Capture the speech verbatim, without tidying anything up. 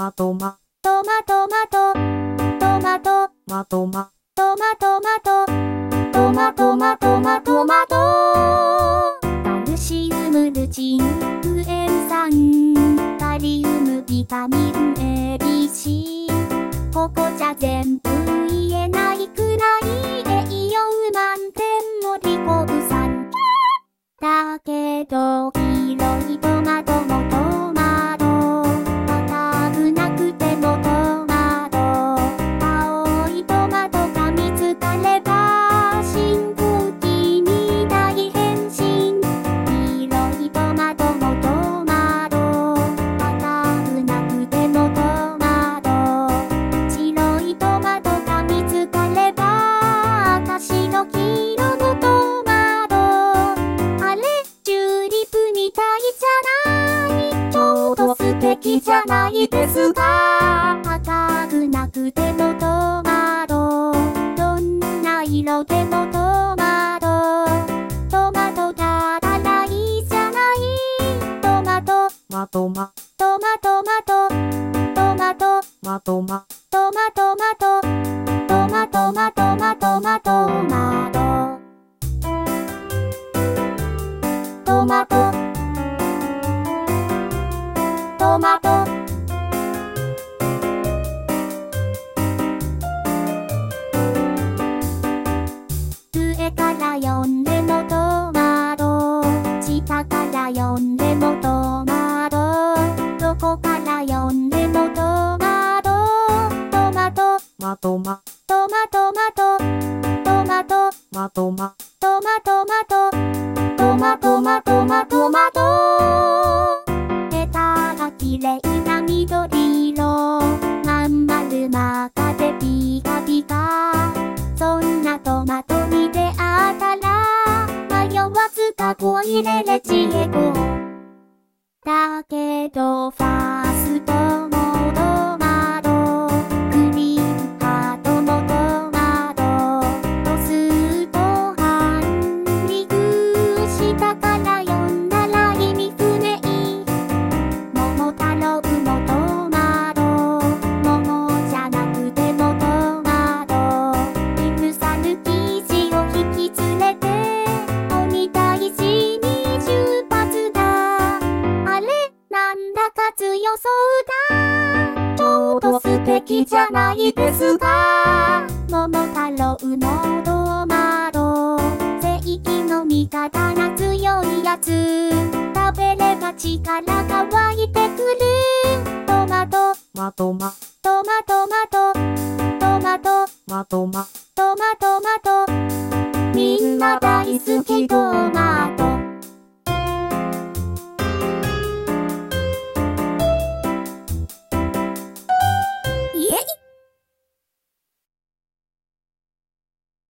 まとま、トマトマト、トマト、まとま、トマトマト、トマトマトマトマト。カルシウム、ルチン、クエン酸、カリウム、ビタミン エービーシー。ここじゃ全部言えないくらい栄養満点のリコブ酸。だけど黄色いトマトもトマト、赤くなくてもトマト、青いトマト噛みつかれば深呼吸に大変身。黄色いトマトもトマト、赤くなくてもトマト、白いトマト噛みつかれば赤白黄色のトマト。あれチューリップみたいじゃない、ちょうど素敵じゃないですか。赤くなくてもトマト、どんな色でもトマト、トマトだからいいじゃない。トマト、まとま、トマトマト、トマト、まとま、トマトマト、トマトマトマトマトマト。トマト、トマト、上から読んでもトマト、下から読んでもトマト、どこから読んでもトマト、トマト、まとま、トマトマト、トマト、まとま、トマトマト、トマトマトマトマト。ヘタが綺麗な緑色、まん丸真っ赤でピカピカ。そんなトマトに出会ったら迷わずカゴ入れレジへゴー。だけどファーストもトマト、グリーンハートもトマト、ロストハンリグ下から読んだら意味不明。桃太郎もトマト、桃じゃなくてもトマト、犬猿記事を引き連れて鬼退治に出発だ。あれなんだか強そうだ、ちょうど素敵じゃないですか。桃太郎のトマト、正義の味方な強いやつ、食べれば力が湧いてくる。トマト、まとま、トマトマト、トマト、まとま、トマトマト、みんな大好きトマト。